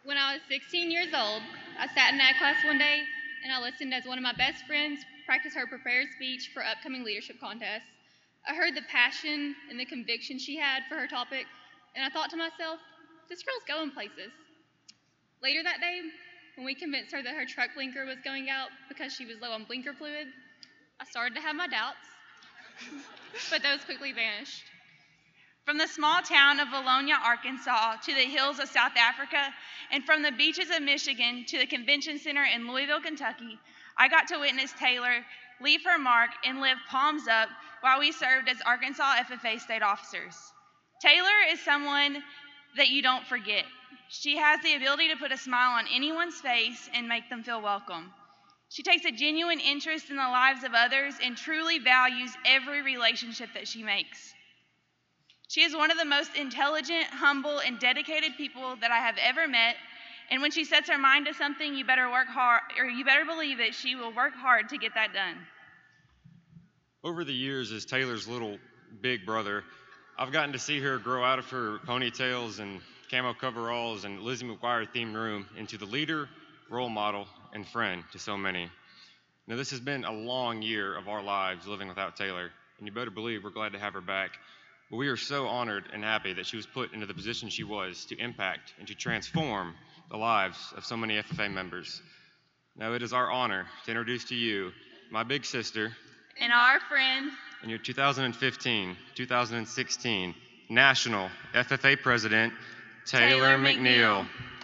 When I was 16 years old, I sat in ag class one day and I listened as one of my best friends practice her prepared speech for upcoming leadership contests. I heard the passion and the conviction she had for her topic, and I thought to myself, this girl's going places. Later that day, when we convinced her that her truck blinker was going out because she was low on blinker fluid, I started to have my doubts, but those quickly vanished. From the small town of Valonia, Arkansas, to the hills of South Africa, and from the beaches of Michigan to the convention center in Louisville, Kentucky, I got to witness Taylor leave her mark and live palms up while we served as Arkansas FFA state officers. Taylor is someone that you don't forget. She has the ability to put a smile on anyone's face and make them feel welcome. She takes a genuine interest in the lives of others and truly values every relationship that she makes. She is one of the most intelligent, humble, and dedicated people that I have ever met, and when she sets her mind to something, you better work hard, or you better believe that she will work hard to get that done. Over the years, as Taylor's little big brother, I've gotten to see her grow out of her ponytails and camo coveralls and Lizzie McGuire themed room into the leader, role model, and friend to so many. Now, this has been a long year of our lives living without Taylor, and you better believe we're glad to have her back. But we are so honored and happy that she was put into the position she was to impact and to transform the lives of so many FFA members. Now, it is our honor to introduce to you my big sister And our friend, and your 2015-2016 National FFA President, Taylor McNeil.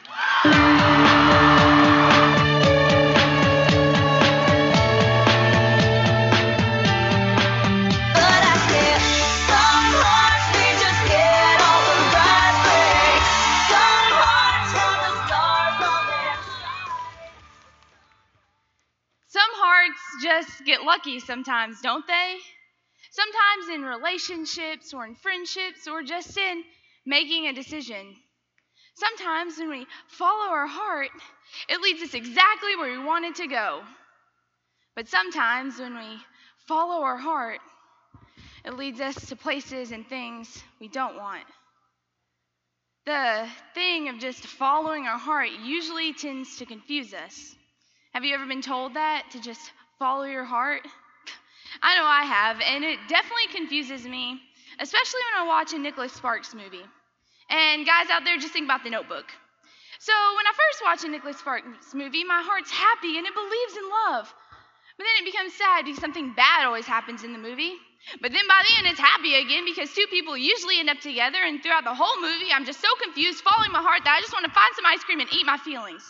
just get lucky sometimes, don't they? Sometimes in relationships or in friendships or just in making a decision. Sometimes when we follow our heart, it leads us exactly where we want it to go. But sometimes when we follow our heart, it leads us to places and things we don't want. The thing of just following our heart usually tends to confuse us. Have you ever been told that, to just follow your heart? I know I have, and it definitely confuses me, especially when I watch a Nicholas Sparks movie. And guys out there, just think about The Notebook. So when I first watch a Nicholas Sparks movie, my heart's happy and it believes in love. But then it becomes sad because something bad always happens in the movie. But then by the end, it's happy again because two people usually end up together, and throughout the whole movie, I'm just so confused, following my heart, that I just want to find some ice cream and eat my feelings.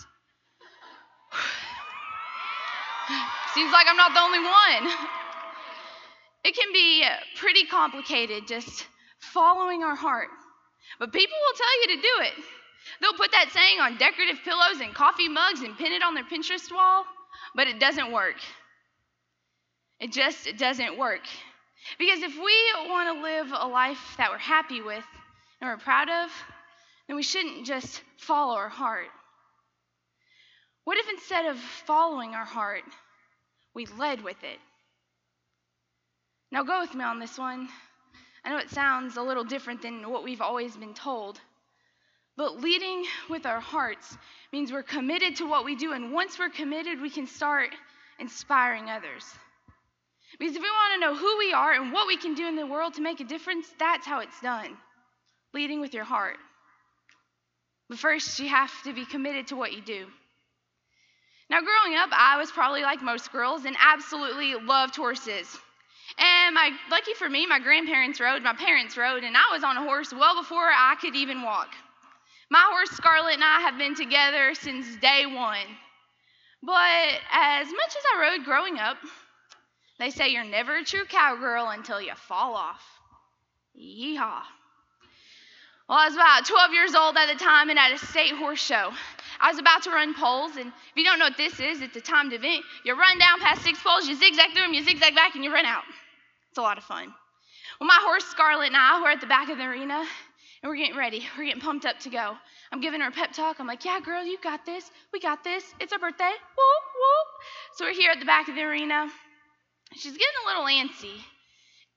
Seems like I'm not the only one. It can be pretty complicated just following our heart. But people will tell you to do it. They'll put that saying on decorative pillows and coffee mugs and pin it on their Pinterest wall, but it doesn't work. It just doesn't work. Because if we want to live a life that we're happy with and we're proud of, then we shouldn't just follow our heart. What if instead of following our heart, we led with it? Now go with me on this one. I know it sounds a little different than what we've always been told, but leading with our hearts means we're committed to what we do, and once we're committed, we can start inspiring others. Because if we want to know who we are and what we can do in the world to make a difference, that's how it's done, leading with your heart. But first, you have to be committed to what you do. Now, growing up, I was probably like most girls and absolutely loved horses. And lucky for me, my grandparents rode, my parents rode, and I was on a horse well before I could even walk. My horse, Scarlett, and I have been together since day one. But as much as I rode growing up, they say you're never a true cowgirl until you fall off. Yeehaw. Well, I was about 12 years old at the time and at a state horse show. I was about to run poles, and if you don't know what this is, it's a timed event. You run down past 6 poles, you zigzag through them, you zigzag back, and you run out. It's a lot of fun. Well, my horse, Scarlett, and I were at the back of the arena, and we're getting ready. We're getting pumped up to go. I'm giving her a pep talk. I'm like, yeah, girl, you got this. We got this. It's our birthday. Whoop, whoop. So we're here at the back of the arena. She's getting a little antsy.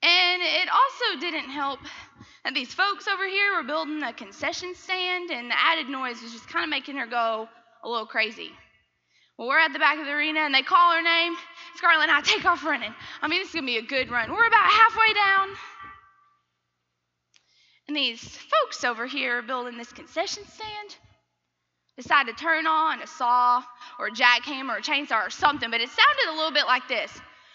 And it also didn't help that these folks over here were building a concession stand, and the added noise was just kind of making her go a little crazy. Well, we're at the back of the arena, and they call her name. Scarlett and I take off running. I mean, this is going to be a good run. We're about halfway down. And these folks over here building this concession stand decide to turn on a saw or a jackhammer or a chainsaw or something, but it sounded a little bit like this.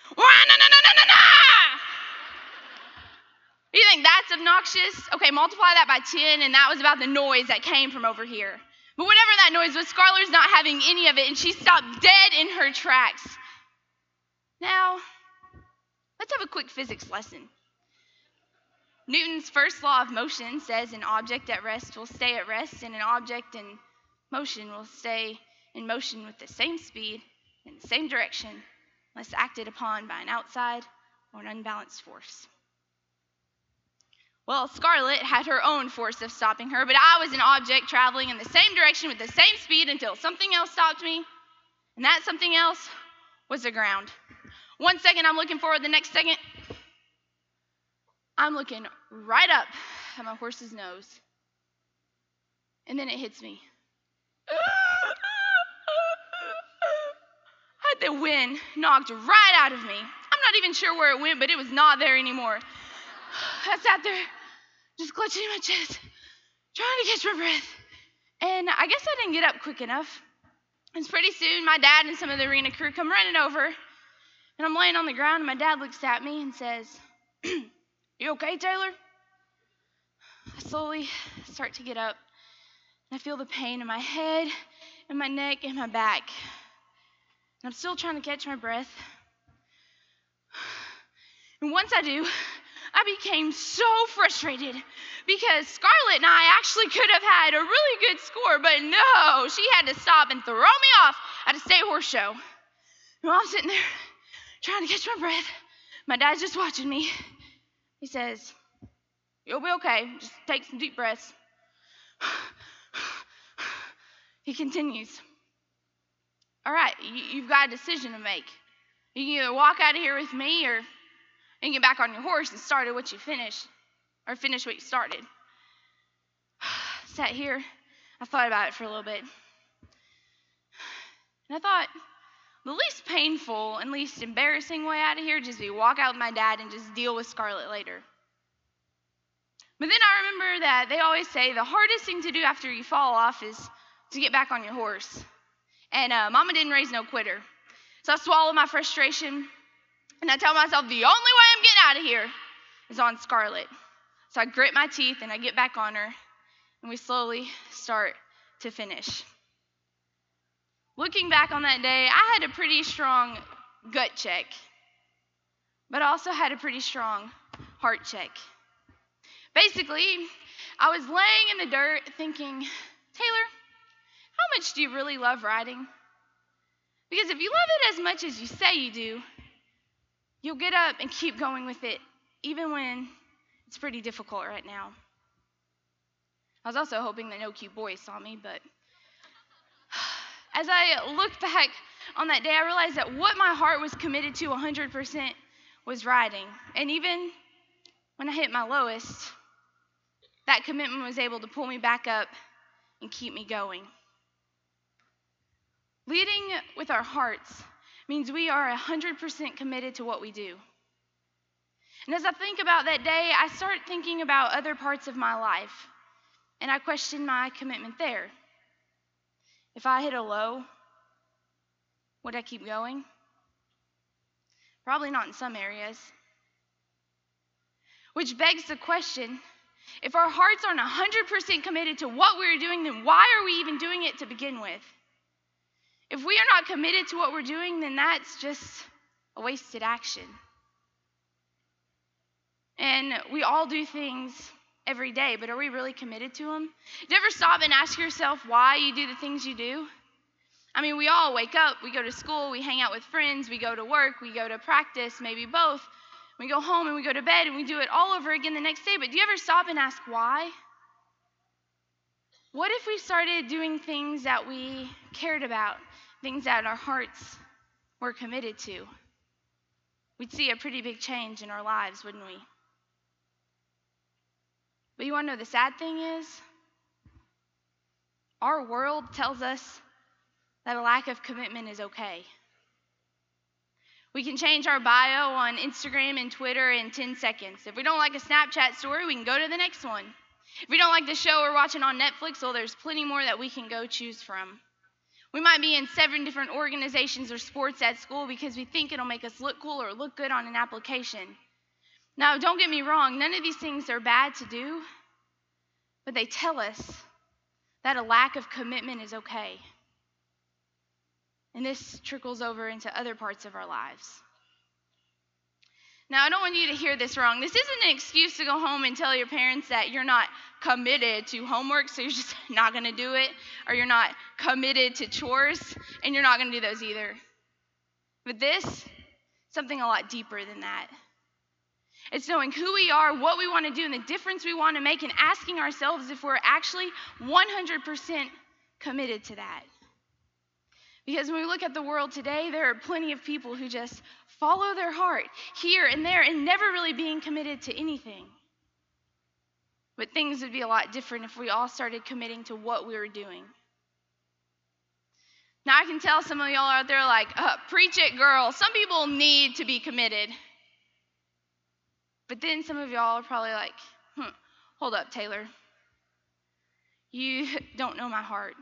You think that's obnoxious? Okay, multiply that by 10, and that was about the noise that came from over here. But whatever that noise was, Scarlett's not having any of it, and she stopped dead in her tracks. Now, let's have a quick physics lesson. Newton's first law of motion says an object at rest will stay at rest, and an object in motion will stay in motion with the same speed in the same direction unless acted upon by an outside or an unbalanced force. Well, Scarlett had her own force of stopping her, but I was an object traveling in the same direction with the same speed until something else stopped me, and that something else was the ground. 1 second I'm looking forward, the next second I'm looking right up at my horse's nose, and then it hits me. I had the wind knocked right out of me. I'm not even sure where it went, but it was not there anymore. I sat there just clutching my chest, trying to catch my breath. And I guess I didn't get up quick enough. And pretty soon, my dad and some of the arena crew come running over. And I'm laying on the ground, and my dad looks at me and says, "You okay, Taylor?" I slowly start to get up. And I feel the pain in my head, and my neck, and my back. And I'm still trying to catch my breath. And once I do, I became so frustrated because Scarlett and I actually could have had a really good score, but no, she had to stop and throw me off at a state horse show. And while I'm sitting there trying to catch my breath, my dad's just watching me. He says, "You'll be okay. Just take some deep breaths." He continues, "All right, you've got a decision to make. You can either walk out of here with me or you can get back on your horse and start at what you finished, or finish what you started." Sat here, I thought about it for a little bit. And I thought, the least painful and least embarrassing way out of here would just be walk out with my dad and just deal with Scarlett later. But then I remember that they always say the hardest thing to do after you fall off is to get back on your horse. And Mama didn't raise no quitter. So I swallow my frustration, and I tell myself the only way I'm getting out of here is on Scarlett. So I grit my teeth and I get back on her, and we slowly start to finish. Looking back on that day, I had a pretty strong gut check, but I also had a pretty strong heart check. Basically, I was laying in the dirt thinking, Taylor, how much do you really love riding? Because if you love it as much as you say you do, you'll get up and keep going with it, even when it's pretty difficult right now. I was also hoping that no cute boys saw me, but as I look back on that day, I realized that what my heart was committed to 100% was riding. And even when I hit my lowest, that commitment was able to pull me back up and keep me going. Leading with our hearts means we are 100% committed to what we do. And as I think about that day, I start thinking about other parts of my life, and I question my commitment there. If I hit a low, would I keep going? Probably not in some areas. Which begs the question, if our hearts aren't 100% committed to what we're doing, then why are we even doing it to begin with? If we are not committed to what we're doing, then that's just a wasted action. And we all do things every day, but are we really committed to them? Do you ever stop and ask yourself why you do the things you do? I mean, we all wake up, we go to school, we hang out with friends, we go to work, we go to practice, maybe both. We go home and we go to bed and we do it all over again the next day, but do you ever stop and ask why? What if we started doing things that we cared about, things that our hearts were committed to? we'd see a pretty big change in our lives, wouldn't we? But you want to know the sad thing is? Our world tells us that a lack of commitment is okay. We can change our bio on Instagram and Twitter in 10 seconds. If we don't like a Snapchat story, we can go to the next one. If we don't like the show we're watching on Netflix, well, there's plenty more that we can go choose from. We might be in 7 different organizations or sports at school because we think it'll make us look cool or look good on an application. Now, don't get me wrong, none of these things are bad to do, but they tell us that a lack of commitment is okay. And this trickles over into other parts of our lives. Now, I don't want you to hear this wrong. This isn't an excuse to go home and tell your parents that you're not committed to homework, so you're just not going to do it, or you're not committed to chores, and you're not going to do those either. But this, something a lot deeper than that. It's knowing who we are, what we want to do, and the difference we want to make, and asking ourselves if we're actually 100% committed to that. Because when we look at the world today, there are plenty of people who just follow their heart here and there and never really being committed to anything. But things would be a lot different if we all started committing to what we were doing. Now, I can tell some of y'all out there like, preach it, girl. Some people need to be committed. But then some of y'all are probably like, hold up, Taylor. You don't know my heart.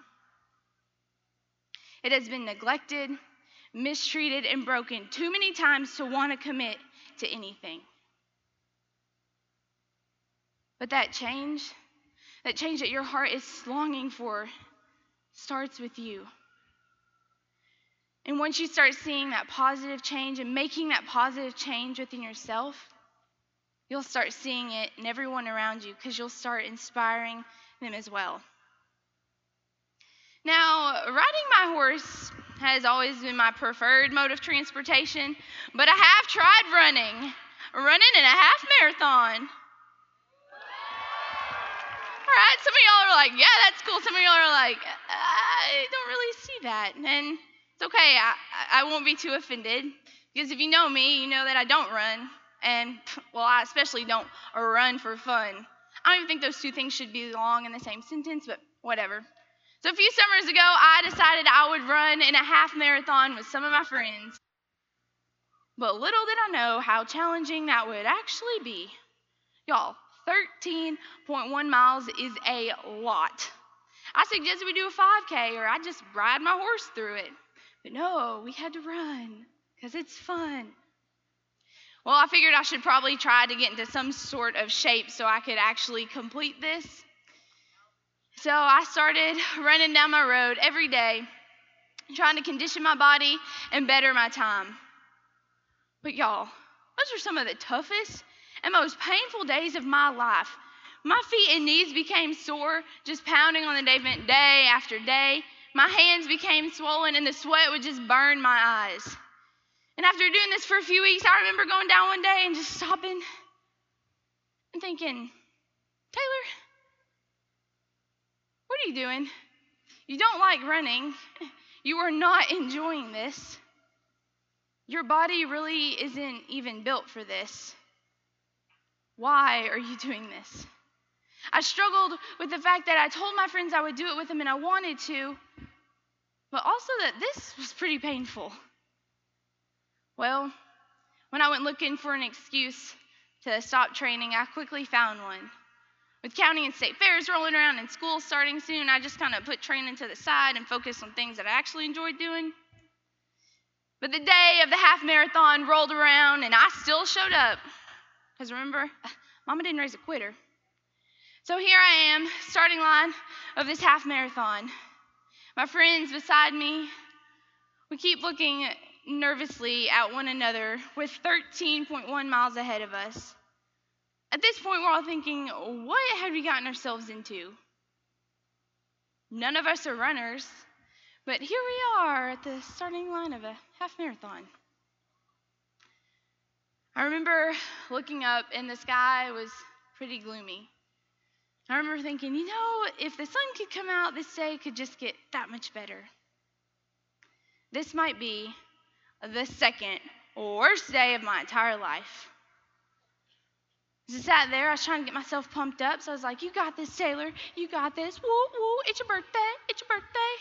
It has been neglected, mistreated, and broken too many times to want to commit to anything. But that change that your heart is longing for, starts with you. And once you start seeing that positive change and making that positive change within yourself, you'll start seeing it in everyone around you because you'll start inspiring them as well. Now, riding my horse has always been my preferred mode of transportation, but I have tried running in a half marathon. All right, some of y'all are like, yeah, that's cool. Some of y'all are like, I don't really see that. And it's okay, I won't be too offended, because if you know me, you know that I don't run. And, well, I especially don't run for fun. I don't even think those two things should belong in the same sentence, but whatever. So a few summers ago, I decided I would run in a half marathon with some of my friends. But little did I know how challenging that would actually be. Y'all, 13.1 miles is a lot. I suggested we do a 5K or I just ride my horse through it. But no, we had to run because it's fun. Well, I figured I should probably try to get into some sort of shape so I could actually complete this. So I started running down my road every day, trying to condition my body and better my time. But y'all, those are some of the toughest and most painful days of my life. My feet and knees became sore just pounding on the pavement day after day. My hands became swollen and the sweat would just burn my eyes. And after doing this for a few weeks, I remember going down one day and just stopping and thinking, Taylor, what are you doing? You don't like running. You are not enjoying this. Your body really isn't even built for this. Why are you doing this? I struggled with the fact that I told my friends I would do it with them and I wanted to, but also that this was pretty painful. Well, when I went looking for an excuse to stop training, I quickly found one. With county and state fairs rolling around and school starting soon, I just kind of put training to the side and focused on things that I actually enjoyed doing. But the day of the half marathon rolled around and I still showed up. Because remember, Mama didn't raise a quitter. So here I am, starting line of this half marathon. My friends beside me, we keep looking nervously at one another with 13.1 miles ahead of us. At this point, we're all thinking, what have we gotten ourselves into? None of us are runners, but here we are at the starting line of a half marathon. I remember looking up and the sky was pretty gloomy. I remember thinking, if the sun could come out, this day could just get that much better. This might be the second worst day of my entire life. As I sat there, I was trying to get myself pumped up, so I was like, "You got this, Taylor. You got this. Woo, woo, it's your birthday. It's your birthday."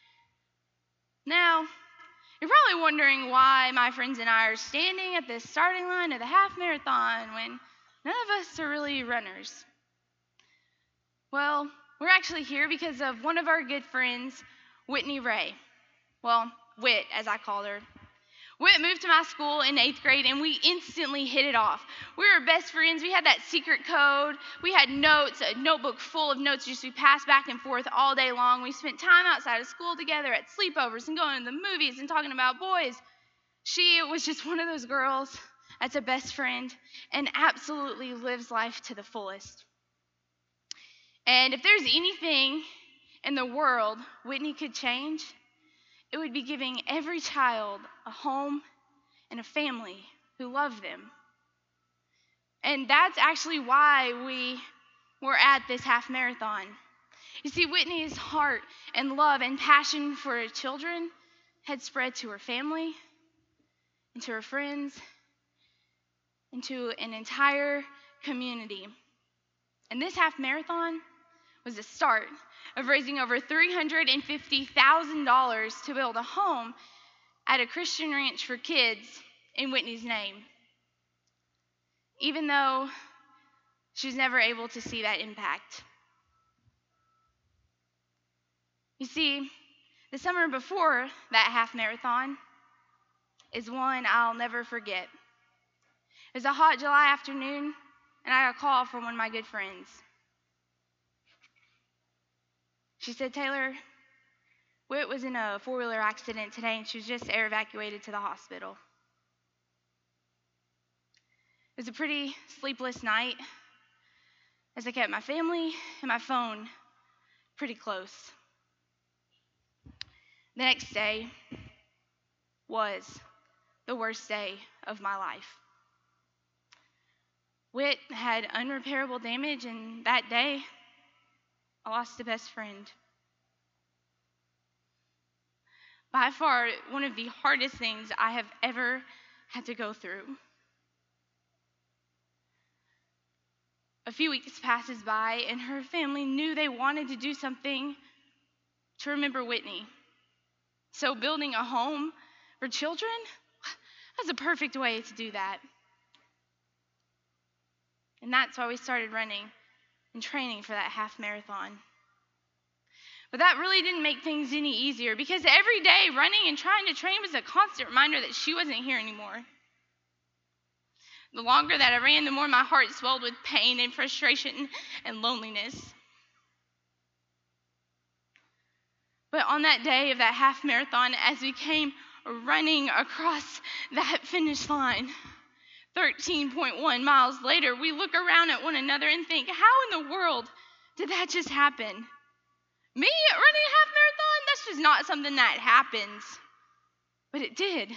Now, you're probably wondering why my friends and I are standing at the starting line of the half marathon when none of us are really runners. Well, we're actually here because of one of our good friends, Whitney Ray. Well, Whit, as I called her. Whit moved to my school in 8th grade, and we instantly hit it off. We were best friends. We had that secret code. We had notes, a notebook full of notes just we passed back and forth all day long. We spent time outside of school together at sleepovers and going to the movies and talking about boys. She was just one of those girls that's a best friend and absolutely lives life to the fullest. And if there's anything in the world Whitney could change, it would be giving every child a home and a family who love them. And that's actually why we were at this half marathon. You see, Whitney's heart and love and passion for her children had spread to her family and to her friends and to an entire community. And this half marathon was the start of raising over $350,000 to build a home at a Christian ranch for kids in Whitney's name, even though she was never able to see that impact. You see, the summer before that half marathon is one I'll never forget. It was a hot July afternoon, and I got a call from one of my good friends. She said, "Taylor, Whit was in a four-wheeler accident today, and she was just air evacuated to the hospital." It was a pretty sleepless night as I kept my family and my phone pretty close. The next day was the worst day of my life. Whit had unrepairable damage, and that day, I lost a best friend. By far, one of the hardest things I have ever had to go through. A few weeks passes by, and her family knew they wanted to do something to remember Whitney. So building a home for children, that's a perfect way to do that. And that's why we started running and training for that half marathon. But that really didn't make things any easier, because every day running and trying to train was a constant reminder that she wasn't here anymore. The longer that I ran, the more my heart swelled with pain and frustration and loneliness. But on that day of that half marathon, as we came running across that finish line, 13.1 miles later, we look around at one another and think, how in the world did that just happen? Me running a half marathon? That's just not something that happens. But it did.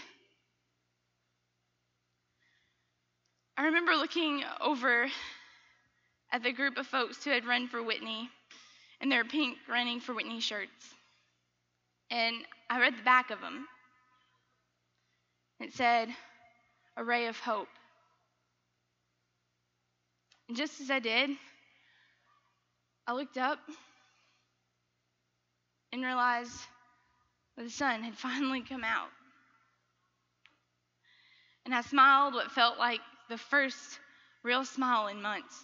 I remember looking over at the group of folks who had run for Whitney in their pink Running for Whitney shirts. And I read the back of them. It said, "A ray of hope." And just as I did, I looked up and realized that the sun had finally come out. And I smiled what felt like the first real smile in months.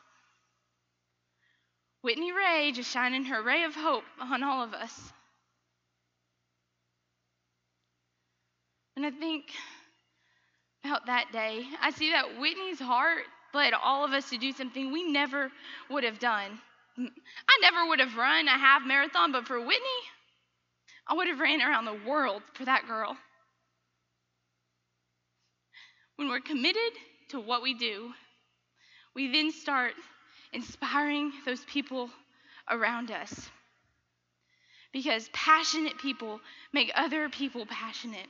Whitney Ray just shining her ray of hope on all of us. When I think about that day, I see that Whitney's heart led all of us to do something we never would have done. I never would have run a half marathon, but for Whitney, I would have ran around the world for that girl. When we're committed to what we do, we then start inspiring those people around us. Because passionate people make other people passionate.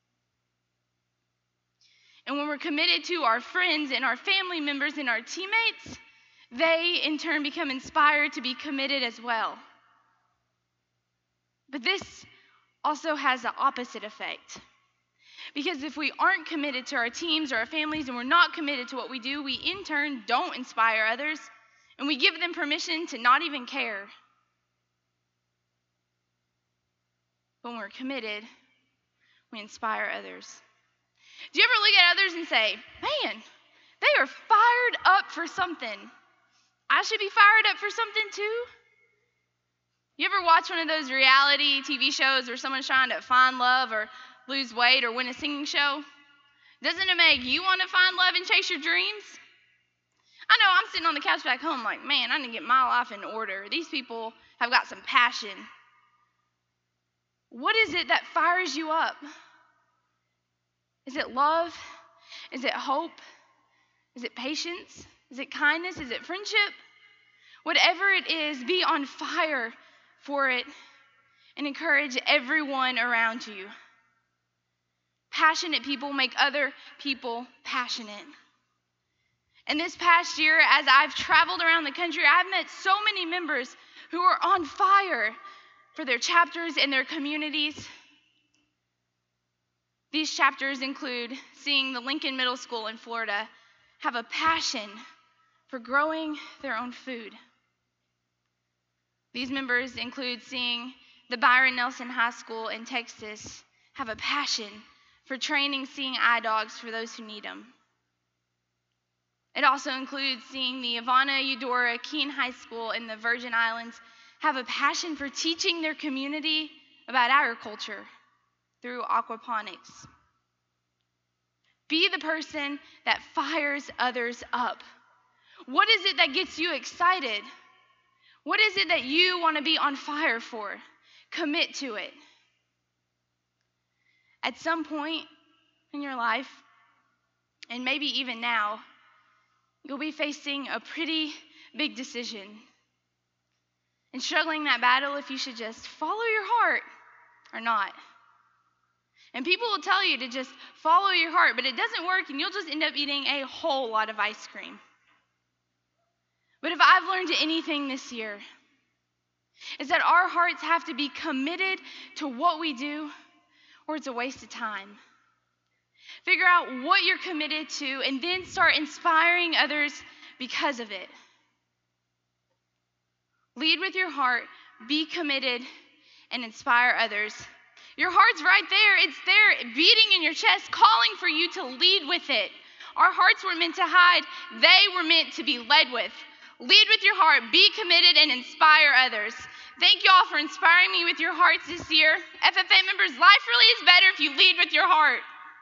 And when we're committed to our friends and our family members and our teammates, they in turn become inspired to be committed as well. But this also has the opposite effect. Because if we aren't committed to our teams or our families and we're not committed to what we do, we in turn don't inspire others, and we give them permission to not even care. When we're committed, we inspire others. Do you ever look at others and say, man, they are fired up for something. I should be fired up for something too? You ever watch one of those reality TV shows where someone's trying to find love or lose weight or win a singing show? Doesn't it make you want to find love and chase your dreams? I know I'm sitting on the couch back home like, man, I need to get my life in order. These people have got some passion. What is it that fires you up? Is it love? Is it hope? Is it patience? Is it kindness? Is it friendship? Whatever it is, be on fire for it and encourage everyone around you. Passionate people make other people passionate. And this past year, as I've traveled around the country, I've met so many members who are on fire for their chapters and their communities. These chapters include seeing the Lincoln Middle School in Florida have a passion for growing their own food. These members include seeing the Byron Nelson High School in Texas have a passion for training seeing eye dogs for those who need them. It also includes seeing the Ivana Eudora Keene High School in the Virgin Islands have a passion for teaching their community about agriculture through aquaponics. Be the person that fires others up. What is it that gets you excited? What is it that you want to be on fire for? Commit to it. At some point in your life, and maybe even now, you'll be facing a pretty big decision and struggling that battle if you should just follow your heart or not. And people will tell you to just follow your heart, but it doesn't work and you'll just end up eating a whole lot of ice cream. But if I've learned anything this year, is that our hearts have to be committed to what we do, or it's a waste of time. Figure out what you're committed to and then start inspiring others because of it. Lead with your heart, be committed, and inspire others. Your heart's right there. It's there beating in your chest, calling for you to lead with it. Our hearts weren't meant to hide. They were meant to be led with. Lead with your heart, be committed, and inspire others. Thank you all for inspiring me with your hearts this year. FFA members, life really is better if you lead with your heart.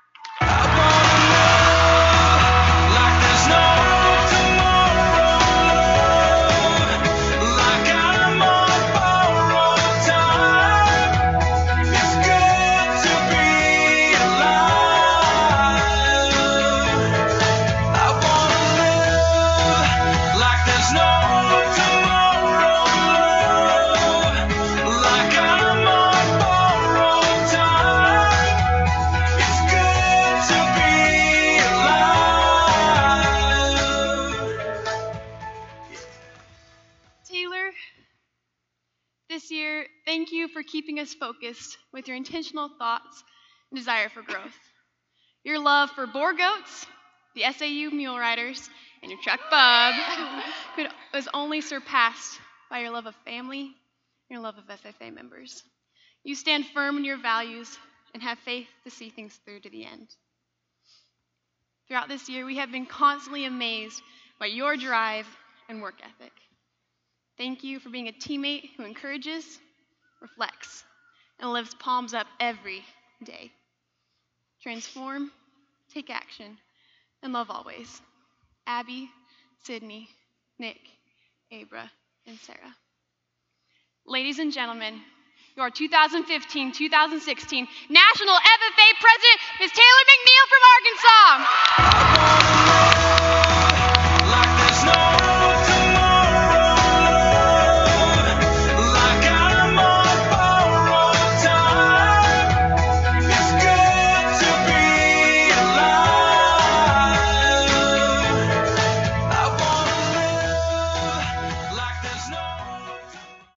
Thank you for keeping us focused with your intentional thoughts and desire for growth. Your love for Boer Goats, the SAU Mule Riders, and your truck Bub was only surpassed by your love of family and your love of FFA members. You stand firm in your values and have faith to see things through to the end. Throughout this year, we have been constantly amazed by your drive and work ethic. Thank you for being a teammate who encourages, reflects, and lifts palms up every day. Transform, take action, and love always. Abby, Sydney, Nick, Abra, and Sarah. Ladies and gentlemen, your 2015-2016 National FFA President, Ms. Taylor McNeil from Arkansas.